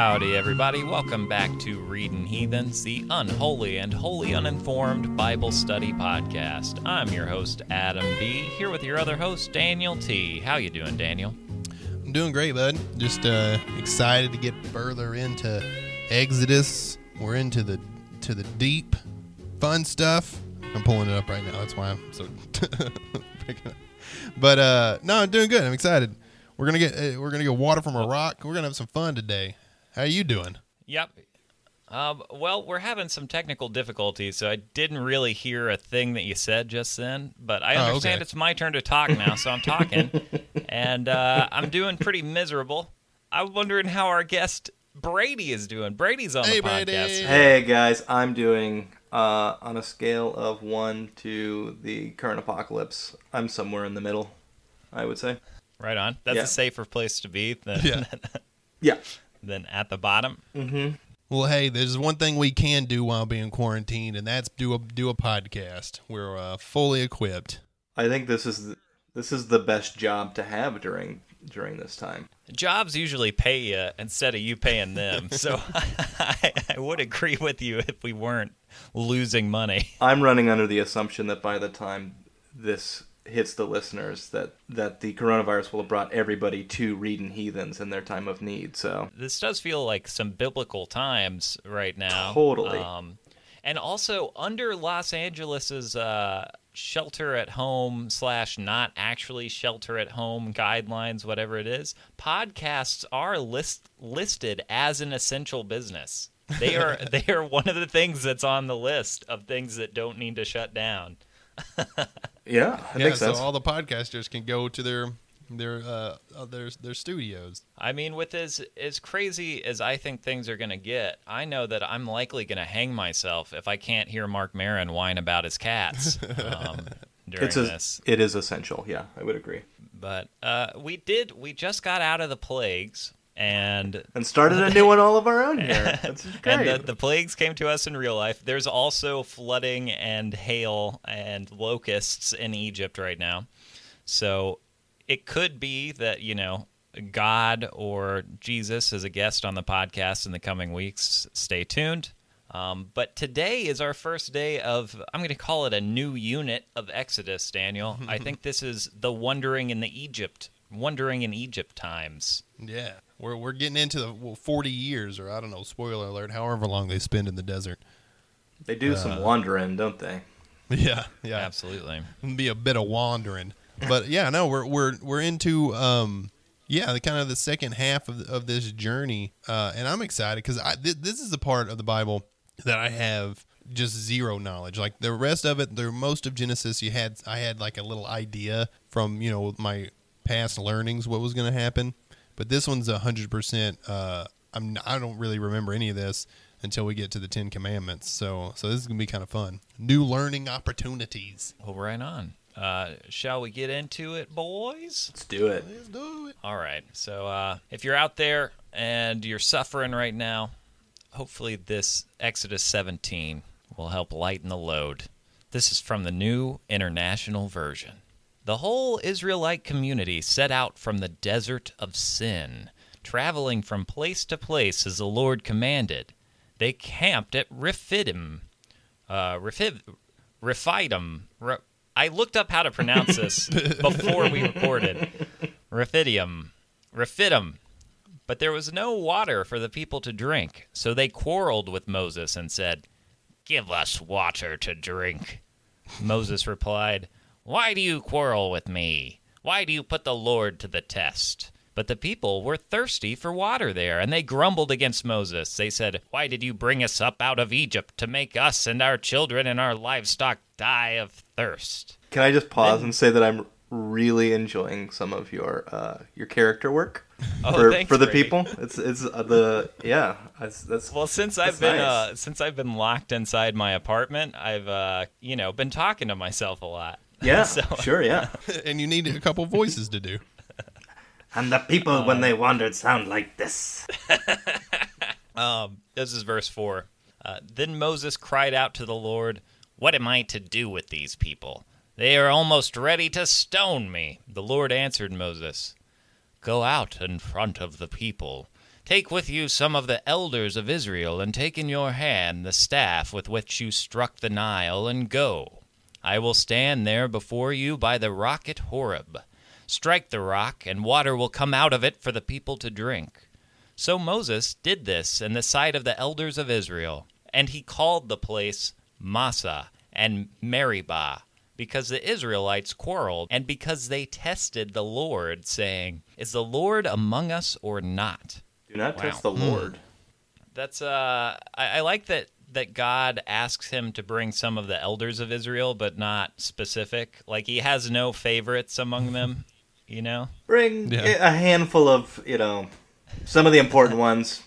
Howdy, everybody. Welcome back to Reading Heathens, the unholy and wholly uninformed Bible study podcast. I'm your host, Adam B., here with your other host, Daniel T. How you doing, Daniel? I'm doing great, bud. Just excited to get further into Exodus. We're into the deep, fun stuff. I'm pulling it up right now. That's why I'm so picking up. But no, I'm doing good. I'm excited. We're gonna get water from a rock. We're gonna have some fun today. How are you doing? Yep. Well, we're having some technical difficulties, so I didn't really hear a thing that you said just then. But I understand It's my turn to talk now, so I'm talking. And I'm doing pretty miserable. I'm wondering how our guest Brady is doing. Brady's on the podcast. Brady. Hey, guys. I'm doing, on a scale of 1 to the current apocalypse, I'm somewhere in the middle, I would say. Right on. That's a safer place to be than, than at the bottom. Mm-hmm. Well, hey, there's one thing we can do while being quarantined, and that's do a podcast. We're fully equipped. I think this is the best job to have during this time. Jobs usually pay you instead of you paying them, so I would agree with you if we weren't losing money. I'm running under the assumption that by the time this hits the listeners, that the coronavirus will have brought everybody to Reading Heathens in their time of need. So this does feel like some biblical times right now. Totally. And also under Los Angeles's shelter-at-home / not actually shelter-at-home guidelines, whatever it is, podcasts are listed as an essential business. They are one of the things that's on the list of things that don't need to shut down. Yeah, it makes sense. So all the podcasters can go to their studios. I mean, with as crazy as I think things are going to get, I know that I'm likely going to hang myself if I can't hear Mark Maron whine about his cats during this. It is essential, yeah, I would agree. But we just got out of the plagues. And started a new one all of our own here. That's great. And the plagues came to us in real life. There's also flooding and hail and locusts in Egypt right now. So it could be that, God or Jesus is a guest on the podcast in the coming weeks. Stay tuned. But today is our first day of, I'm going to call it a new unit of Exodus, Daniel. I think this is the wandering in Egypt times. Yeah. We're getting into the 40 years, or I don't know, spoiler alert, however long they spend in the desert. They do some wandering, don't they? Yeah. Absolutely. It'll be a bit of wandering. But yeah, no, we're into the kind of the second half of this journey, and I'm excited because this is the part of the Bible that I have just zero knowledge. Like the rest of it, most of Genesis, I had like a little idea from my past learnings what was going to happen. But this one's 100%. I don't really remember any of this until we get to the 10 Commandments. So this is gonna be kind of fun. New learning opportunities. Well, right on. Shall we get into it, boys? Let's do it. Let's do it. All right. So if you're out there and you're suffering right now, hopefully this Exodus 17 will help lighten the load. This is from the New International Version. The whole Israelite community set out from the desert of Sin, traveling from place to place as the Lord commanded. They camped at Rephidim. Rephidim. I looked up how to pronounce this before we recorded. Rephidim. But there was no water for the people to drink, so they quarreled with Moses and said, "Give us water to drink." Moses replied, "Why do you quarrel with me? Why do you put the Lord to the test?" But the people were thirsty for water there, and they grumbled against Moses. They said, "Why did you bring us up out of Egypt to make us and our children and our livestock die of thirst?" Can I just pause and say that I'm really enjoying some of your character work for the Brady. people. That's well, since I've been locked inside my apartment, I've been talking to myself a lot. Yeah, So, sure, yeah. And you need a couple voices to do. And the people, when they wandered, sound like this. This is verse 4. Then Moses cried out to the Lord, "What am I to do with these people? They are almost ready to stone me." The Lord answered Moses, "Go out in front of the people. Take with you some of the elders of Israel, and take in your hand the staff with which you struck the Nile, and go. I will stand there before you by the rock at Horeb. Strike the rock, and water will come out of it for the people to drink. So Moses did this in the sight of the elders of Israel, and he called the place Massah and Meribah, because the Israelites quarreled, and because they tested the Lord, saying, Is the Lord among us or not? Do not test the Lord. That's I like that God asks him to bring some of the elders of Israel, but not specific. Like he has no favorites among them, you know? Bring a handful of, some of the important ones.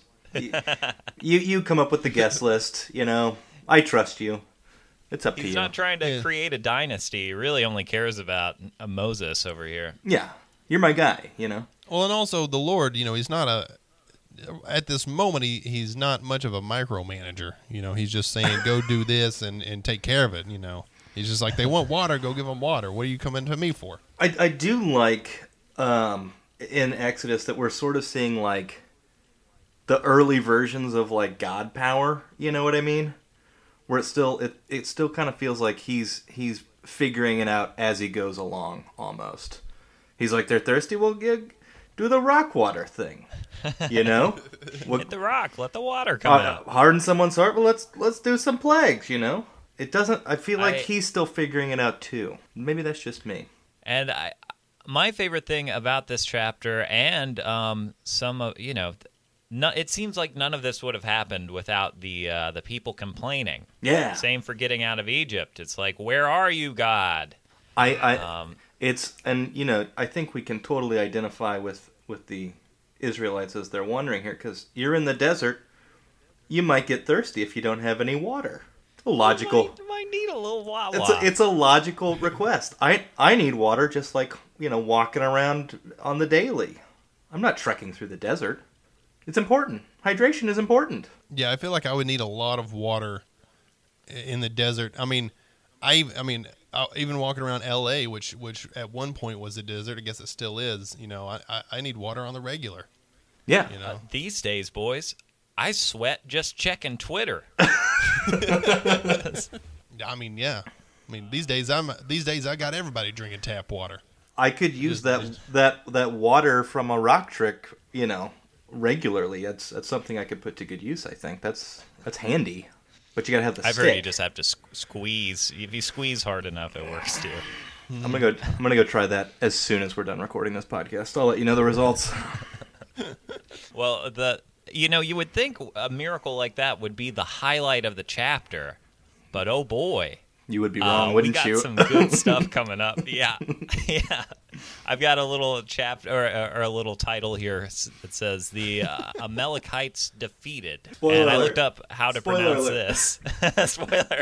You come up with the guest list, I trust you. It's up to you. He's not trying to create a dynasty. He really only cares about Moses over here. Yeah. You're my guy, Well, and also the Lord, he's not at this moment, he's not much of a micromanager. He's just saying, go do this and take care of it, He's just like, they want water, go give them water. What are you coming to me for? I do like in Exodus that we're sort of seeing like the early versions of like God power, you know what I mean? Where it still kind of feels like he's figuring it out as he goes along almost. He's like, they're thirsty, well, do the rock water thing. Hit the rock, let the water come out. Harden someone's heart, well, let's do some plagues, It doesn't, I feel like he's still figuring it out too. Maybe that's just me. And my favorite thing about this chapter and some of, it seems like none of this would have happened without the people complaining. Yeah. Same for getting out of Egypt. It's like, where are you, God? I think we can totally identify with the Israelites as they're wandering here, because you're in the desert, you might get thirsty if you don't have any water. It's a logical. You might need a little Wawa. It's a logical request. I need water just like walking around on the daily. I'm not trekking through the desert. It's important. Hydration is important. Yeah, I feel like I would need a lot of water in the desert. I mean, even walking around L.A., which at one point was a desert, I guess it still is. I need water on the regular. Yeah. These days, boys, I sweat just checking Twitter. These days I got everybody drinking tap water. I could use that water from a rock trick, regularly. That's something I could put to good use. I think that's handy. But you gotta have the stick. I've heard you just have to squeeze. If you squeeze hard enough, it works too. I'm gonna go try that as soon as we're done recording this podcast. I'll let you know the results. Well, you would think a miracle like that would be the highlight of the chapter, but oh boy. You would be wrong, wouldn't you? We got some good stuff coming up. Yeah. Yeah. I've got a little chapter or a little title here that says the Amalekites defeated. Spoiler and I alert. looked up how to Spoiler pronounce alert. this. Spoiler.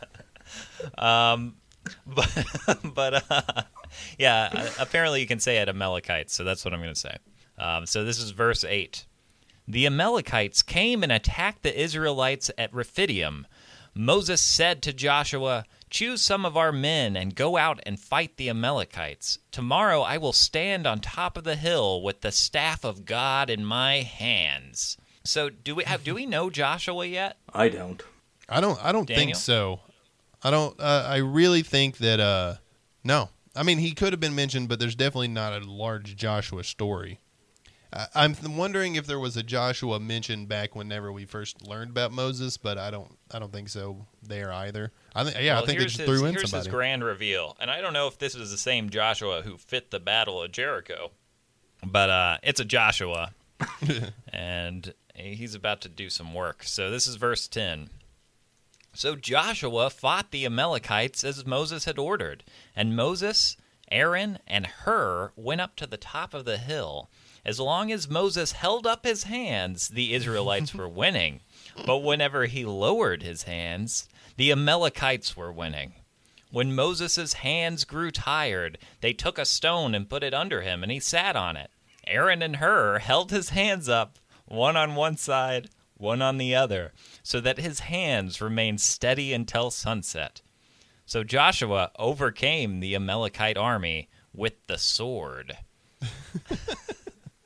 Apparently you can say it Amalekites, so that's what I'm going to say. So this is verse 8. The Amalekites came and attacked the Israelites at Rephidim. Moses said to Joshua, Choose some of our men and go out and fight the Amalekites. Tomorrow I will stand on top of the hill with the staff of God in my hands. So do we know Joshua yet? I don't. I don't think Daniel? so. I don't. I really think that. No. I mean, he could have been mentioned, but there's definitely not a large Joshua story. I'm wondering if there was a Joshua mentioned back whenever we first learned about Moses, but I don't think so there either. I think they just threw in here's somebody. His grand reveal, and I don't know if this is the same Joshua who fit the Battle of Jericho, but it's a Joshua, and he's about to do some work. So this is verse 10. So Joshua fought the Amalekites as Moses had ordered, and Moses, Aaron, and Hur went up to the top of the hill. As long as Moses held up his hands, the Israelites were winning. But whenever he lowered his hands, the Amalekites were winning. When Moses' hands grew tired, they took a stone and put it under him, and he sat on it. Aaron and Hur held his hands up, one on one side, one on the other, so that his hands remained steady until sunset. So Joshua overcame the Amalekite army with the sword.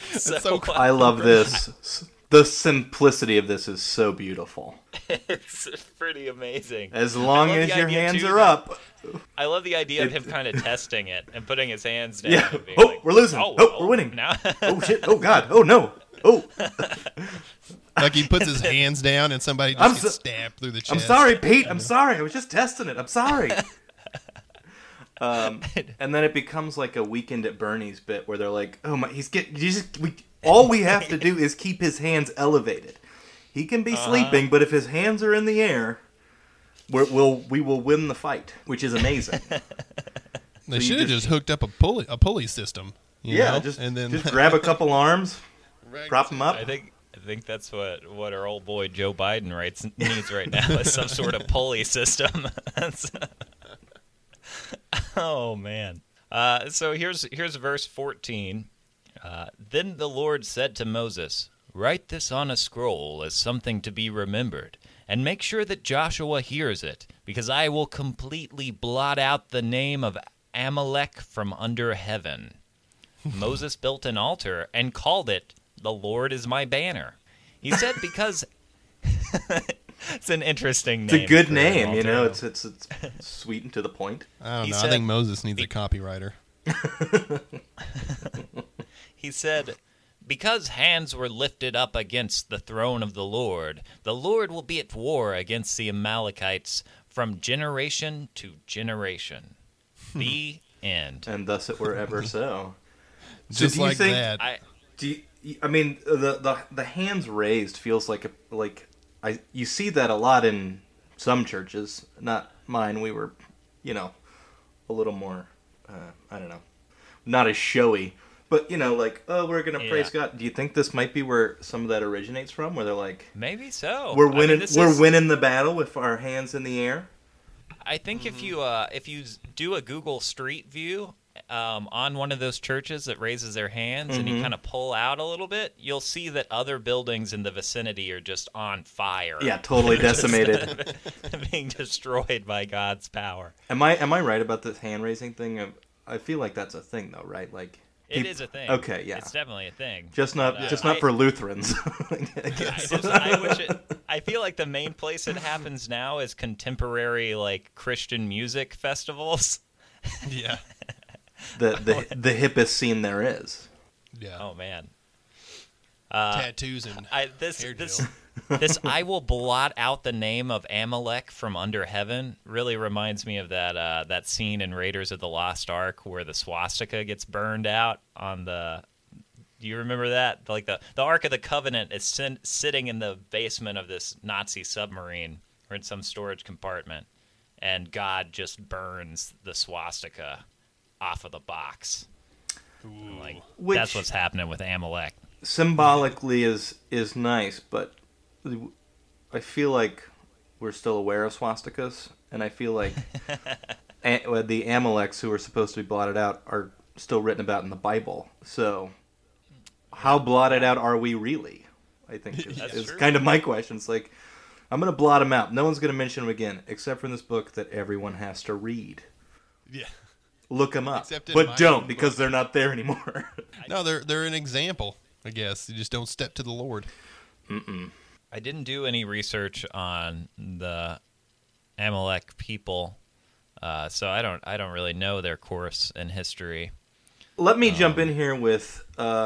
so cool. I love this. The simplicity of this is so beautiful. It's pretty amazing. As long I love as the your idea, hands too, are that- up. I love the idea of him kind of testing it and putting his hands down. Yeah. And being Oh, like, we're losing. Oh, we're winning. Now, Oh shit. Oh god. Oh no. Oh, Like he puts his hands down and somebody I'm just so- gets stabbed through the chest. I'm sorry, Pete. I'm sorry. I was just testing it. I'm sorry. And then it becomes like a Weekend at Bernie's bit where they're like, "Oh my, all we have to do is keep his hands elevated. He can be sleeping, but if his hands are in the air, we will win the fight," which is amazing. They you should have just- just hooked up a pulley system. You know? just and then just grab a couple arms, prop them up. I think that's what our old boy Joe Biden needs right now is some sort of pulley system. Oh man. So here's verse 14. Then the Lord said to Moses, "Write this on a scroll as something to be remembered, and make sure that Joshua hears it, because I will completely blot out the name of Amalek from under heaven." Moses built an altar and called it, "The Lord is my banner." He said because it's an interesting name. It's a good for an name, you know. altar. It's sweet and to the point. I don't He know. said- I think Moses needs a copywriter. He said, "Because hands were lifted up against the throne of the Lord will be at war against the Amalekites from generation to generation." The end. And thus it were ever so. Just do you like think- that. I mean, the hands raised feels like you see that a lot in some churches. Not mine. We were, a little more. I don't know, not as showy. But like, oh, we're gonna praise God. Do you think this might be where some of that originates from? Where they're like, Maybe so. we're I mean, winning, this we're is- winning the battle with our hands in the air. I think if you do a Google Street View on one of those churches that raises their hands and you kind of pull out a little bit, you'll see that other buildings in the vicinity are just on fire. Yeah, totally decimated. Being destroyed by God's power. Am I right about this hand raising thing? I feel like that's a thing, though, right? Like It is a thing. Okay, yeah. It's definitely a thing. Just not I- for Lutherans. I I, guess. I wish I feel like the main place it happens now is contemporary like Christian music festivals. Yeah. the hippest scene there is. Yeah. Oh man. Tattoos and This hair this gel. this I will blot out the name of Amalek from under heaven really reminds me of that scene in Raiders of the Lost Ark where the swastika gets burned out on the. Do you remember that? Like the Ark of the Covenant is sitting in the basement of this Nazi submarine or in some storage compartment, and God just burns the swastika off of the box. Like Which- that's what's happening with Amalek. Symbolically is nice, but I feel like we're still aware of swastikas, and I feel like the Amaleks who are supposed to be blotted out are still written about in the Bible. So, how blotted out are we really? I think is true. kind of my question. It's like, I'm going to blot them out. No one's going to mention them again, except for in this book that everyone has to read. Yeah. Look them up, Except in my but don't own because book. they're not there anymore. No, they're an example, I guess. You just don't step to the Lord. I didn't do any research on the Amalek people, so I don't really know their course in history. Let me jump in here with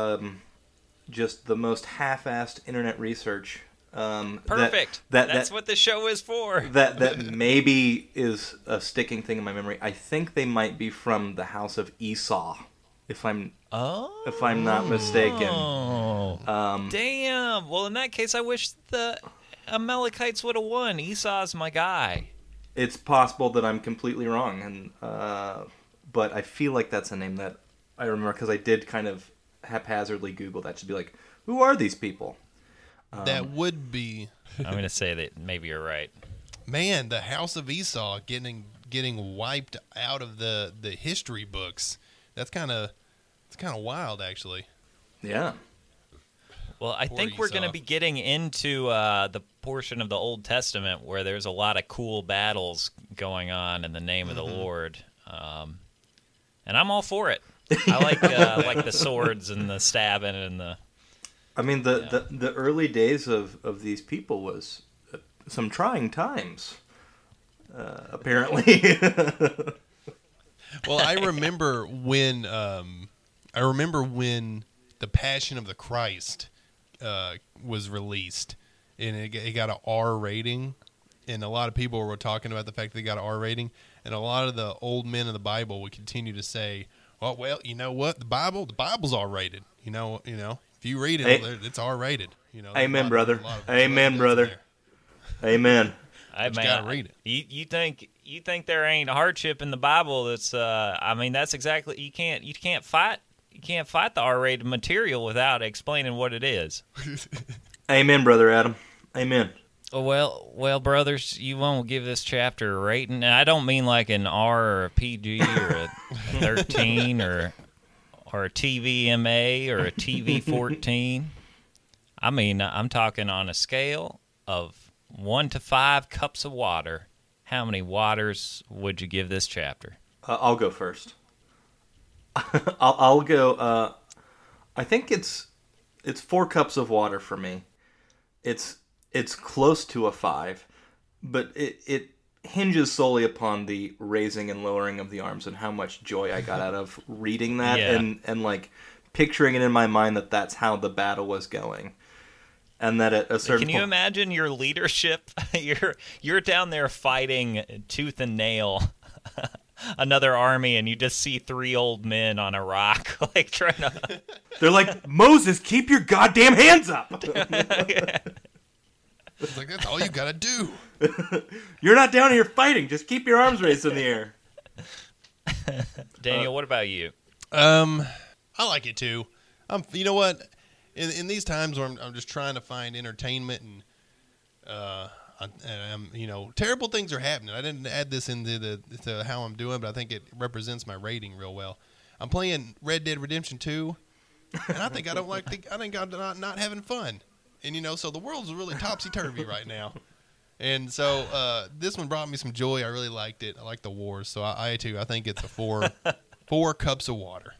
just the most half-assed internet research. Perfect. That's what the show is for. that maybe is a sticking thing in my memory. I think they might be from the house of Esau, if I'm not mistaken. Oh, damn. Well, in that case, I wish the Amalekites would have won. Esau's my guy. It's possible that I'm completely wrong, and but I feel like that's a name that I remember because I did kind of haphazardly Google that to be like, who are these people? That would be, I'm going to say that maybe you're right. man, the House of Esau getting wiped out of the history books. It's kind of wild, actually. Yeah. Well, I Poor think we're going to Esau. be getting into the portion of the Old Testament where there's a lot of cool battles going on in the name of the Lord. And I'm all for it. I like the swords and the stabbing and the. I mean, the early days of these people was some trying times, apparently. Well, I remember when the Passion of the Christ was released, and it got an R rating, and a lot of people were talking about the fact that it got an R rating, and a lot of the old men of the Bible would continue to say, "Well, you know what? The Bible's R rated. You know, if you read it, it's R rated. You know." Amen, brother. Amen, brother. Amen. I But you gotta read it. You think there ain't a hardship in the Bible? That's I mean, that's exactly you can't fight the R-rated material without explaining what it is. Amen, brother Adam. Amen. Well, brothers, you won't give this chapter a rating. And I don't mean like an R or a PG or a 13 or a TVMA or a TV 14. I mean, I'm talking on a scale of 1 to 5 cups of water. How many waters would you give this chapter? I'll go first. I'll go. I think it's 4 cups of water for me. It's close to a 5, but it hinges solely upon the raising and lowering of the arms and how much joy I got out of reading that and like picturing it in my mind that that's how the battle was going. And that at a certain Can you imagine your leadership? You're down there fighting tooth and nail another army, and you just see 3 old men on a rock, like trying to. They're like, Moses, keep your goddamn hands up. It's like, that's all you gotta do. You're not down here fighting. Just keep your arms raised in the air. Daniel, what about you? I like it too. You know what? In these times where I'm just trying to find entertainment and terrible things are happening. I didn't add this into to how I'm doing, but I think it represents my rating real well. I'm playing Red Dead Redemption 2, and I think I'm not having fun. And so the world's really topsy-turvy right now. And so this one brought me some joy. I really liked it. I like the wars. So I too, I think it's a 4 cups of water.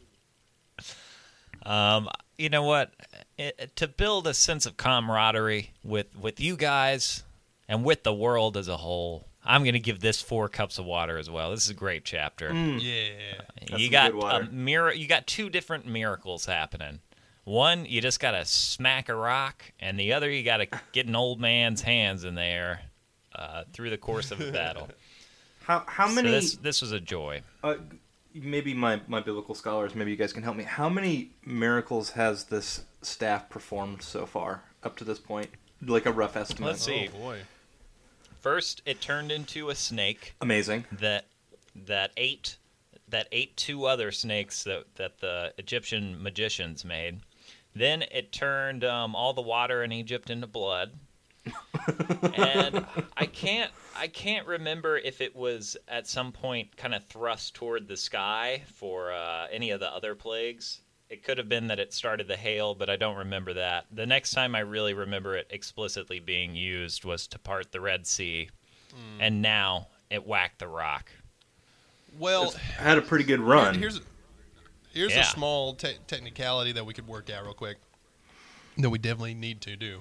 You know what? To build a sense of camaraderie with you guys and with the world as a whole, I'm going to give this 4 cups of water as well. This is a great chapter. Yeah. You got 2 different miracles happening. One, you just got to smack a rock, and the other, you got to get an old man's hands in there through the course of a battle. How many? So this was a joy. Maybe my biblical scholars, maybe you guys can help me. How many miracles has this staff performed so far up to this point? Like a rough estimate. Let's see. Oh boy. First, it turned into a snake. Amazing. That ate 2 other snakes that the Egyptian magicians made. Then it turned all the water in Egypt into blood. And I can't remember if it was at some point kind of thrust toward the sky for any of the other plagues. It could have been that it started the hail, but I don't remember that. The next time I really remember it explicitly being used was to part the Red Sea, and now it whacked the rock. Well, it's had a pretty good run. Here's a small technicality that we could work out real quick that we definitely need to do.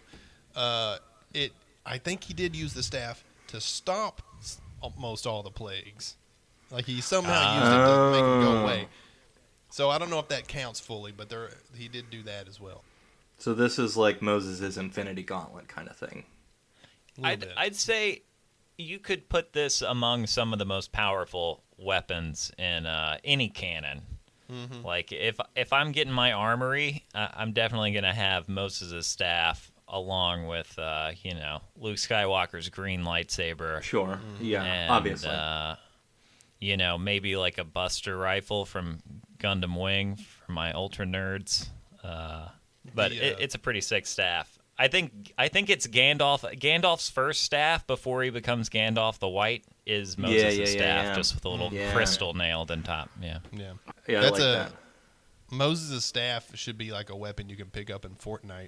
I think he did use the staff to stop almost all the plagues. Like he somehow used it to make them go away. So I don't know if that counts fully, but he did do that as well. So this is like Moses' Infinity Gauntlet kind of thing. I'd say you could put this among some of the most powerful weapons in any canon. Mm-hmm. Like if I'm getting my armory, I'm definitely going to have Moses' staff along with Luke Skywalker's green lightsaber. Sure. Mm-hmm. Yeah, and, obviously. Maybe like a Buster rifle from Gundam Wing for my ultra nerds. But it's a pretty sick staff. I think it's Gandalf. Gandalf's first staff before he becomes Gandalf the White is Moses' staff, just with a little crystal nailed on top. Yeah. I like that. Moses' staff should be like a weapon you can pick up in Fortnite.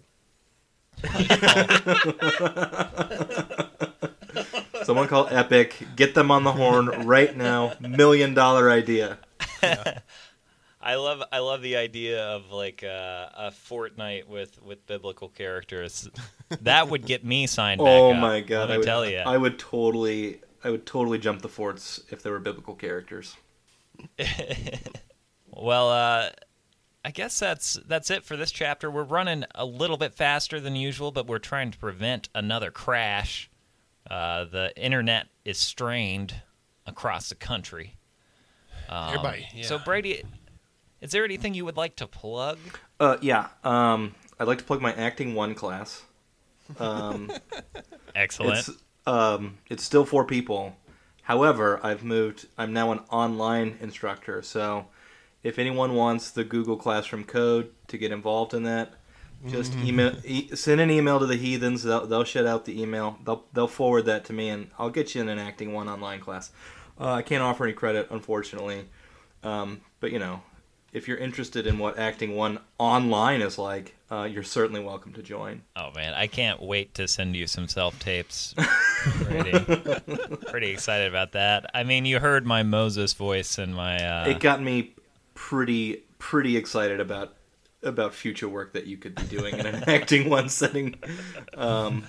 Someone call Epic. Get them on the horn right now. $1 million idea. Yeah. I love the idea of like a Fortnite with biblical characters. That would get me signed back Oh up. my god! Let me tell you. I would totally jump the forts if there were biblical characters. Well, I guess that's it for this chapter. We're running a little bit faster than usual, but we're trying to prevent another crash. The internet is strained across the country. Everybody, yeah. So, Brady, is there anything you would like to plug? Yeah. I'd like to plug my Acting 1 class. Excellent. It's still 4 people. However, I'm now an online instructor, so if anyone wants the Google Classroom code to get involved in that, just send an email to the heathens. They'll shut out the email. They'll forward that to me, and I'll get you in an Acting 1 online class. I can't offer any credit, unfortunately, but if you're interested in what Acting 1 online is like, you're certainly welcome to join. Oh man, I can't wait to send you some self-tapes. Pretty excited about that. I mean, you heard my Moses voice and my... It got me pretty excited about future work that you could be doing in an Acting 1 setting. And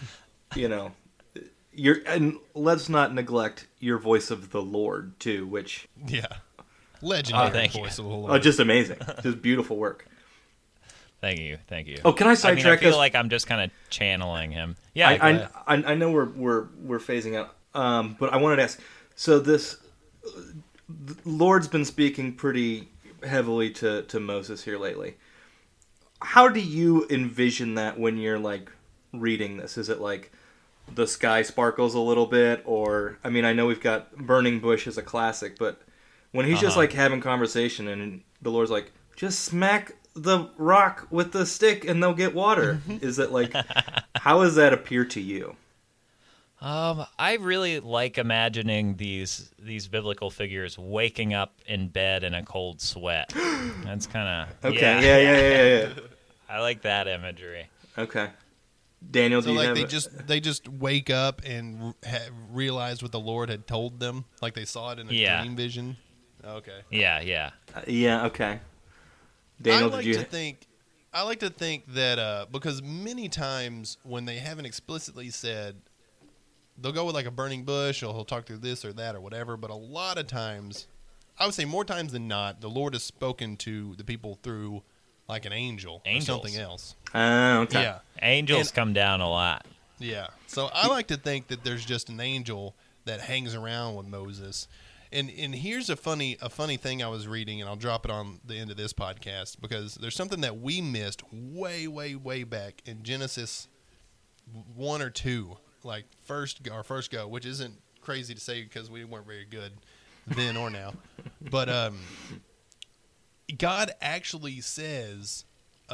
let's not neglect your voice of the Lord, too, which... Yeah. Legendary voice of the Lord. Just amazing. Just beautiful work. Thank you. Oh, can I sidetrack I feel like I'm just kind of channeling him. Yeah, I know we're phasing out, but I wanted to ask. So the Lord's been speaking pretty heavily to Moses here lately. How do you envision that when you're like reading this? Is it like the sky sparkles a little bit, or I know we've got Burning Bush as a classic, but when he's just like having conversation and the Lord's like, just smack the rock with the stick and they'll get water. Is it like, how does that appear to you? I really like imagining these biblical figures waking up in bed in a cold sweat. That's kind of okay. Yeah. I like that imagery. Okay, Daniel, so do you like have they just wake up and realize what the Lord had told them, like they saw it in a dream vision. Okay. Yeah. Okay. Daniel, I like to think that because many times when they haven't explicitly said, they'll go with like a burning bush, or he'll talk through this or that or whatever. But a lot of times, I would say more times than not, the Lord has spoken to the people through like an angel or something else. Okay. Yeah. Angels come down a lot. Yeah. So I like to think that there's just an angel that hangs around with Moses. And here's a funny thing I was reading, and I'll drop it on the end of this podcast, because there's something that we missed way, way, way back in Genesis 1 or 2, like our first go, which isn't crazy to say because we weren't very good then or now. But God actually says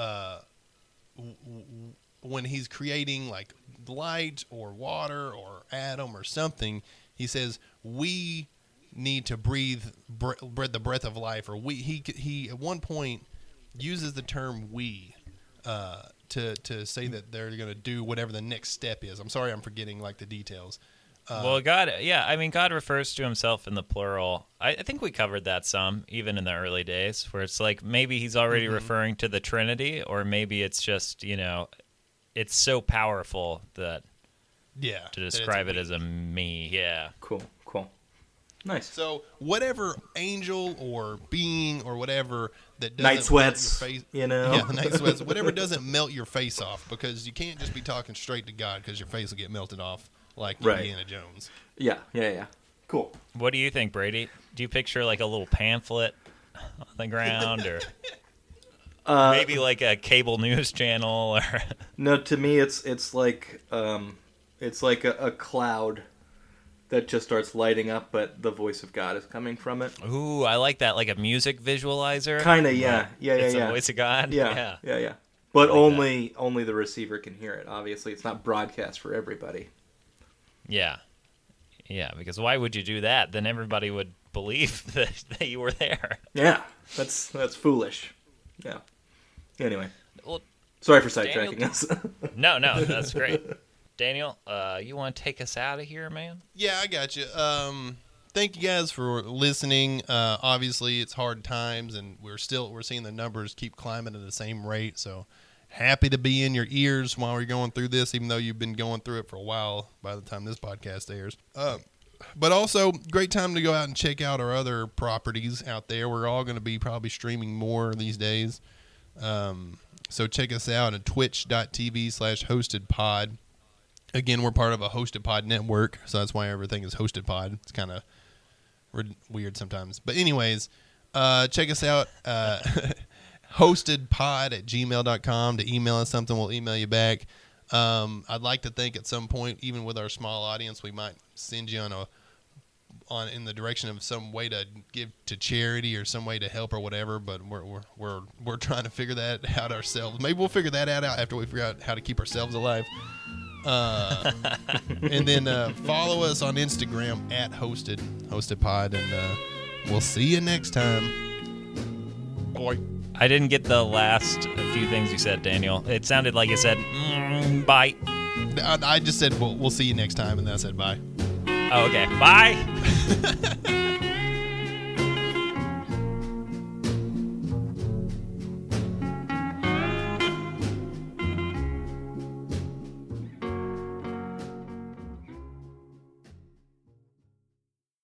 when he's creating like light or water or atom or something, he says, we need to breathe the breath of life, or he at one point uses the term we to say that they're going to do whatever the next step is. I'm sorry, I'm forgetting like the details. Well, God refers to himself in the plural. I think we covered that some, even in the early days, where it's like maybe he's already referring to the Trinity, or maybe it's just, it's so powerful that to describe it as a me. Yeah. Cool. Nice. So whatever angel or being or whatever that doesn't night sweats, melt your face, Yeah, the night sweats, whatever doesn't melt your face off, because you can't just be talking straight to God, because your face will get melted off like Indiana Jones. Yeah. Cool. What do you think, Brady? Do you picture like a little pamphlet on the ground, or maybe like a cable news channel? Or no, to me it's like a cloud that just starts lighting up, but the voice of God is coming from it. Ooh, I like that, like a music visualizer. Kind of, yeah. It's the voice of God. Yeah. But like only the receiver can hear it. Obviously, it's not broadcast for everybody. Yeah, because why would you do that? Then everybody would believe that you were there. Yeah, that's foolish. Yeah. Anyway, well, sorry for sidetracking us. No, that's great. Daniel, you want to take us out of here, man? Yeah, I got you. thank you guys for listening. Obviously, it's hard times, and we're seeing the numbers keep climbing at the same rate. So happy to be in your ears while we're going through this, even though you've been going through it for a while by the time this podcast airs. But also, great time to go out and check out our other properties out there. We're all going to be probably streaming more these days. So check us out at twitch.tv/hostedpod. Again, we're part of a Hosted Pod network, so that's why everything is Hosted Pod. It's kind of weird sometimes. But anyways, check us out, hostedpod@gmail.com. To email us something, we'll email you back. I'd like to think at some point, even with our small audience, we might send you in the direction of some way to give to charity or some way to help or whatever. But we're trying to figure that out ourselves. Maybe we'll figure that out after we figure out how to keep ourselves alive. And then follow us on Instagram at hostedpod, and we'll see you next time. Boy. I didn't get the last few things you said, Daniel. It sounded like you said, bye. I just said, we'll see you next time, and then I said bye. Oh, okay. Bye.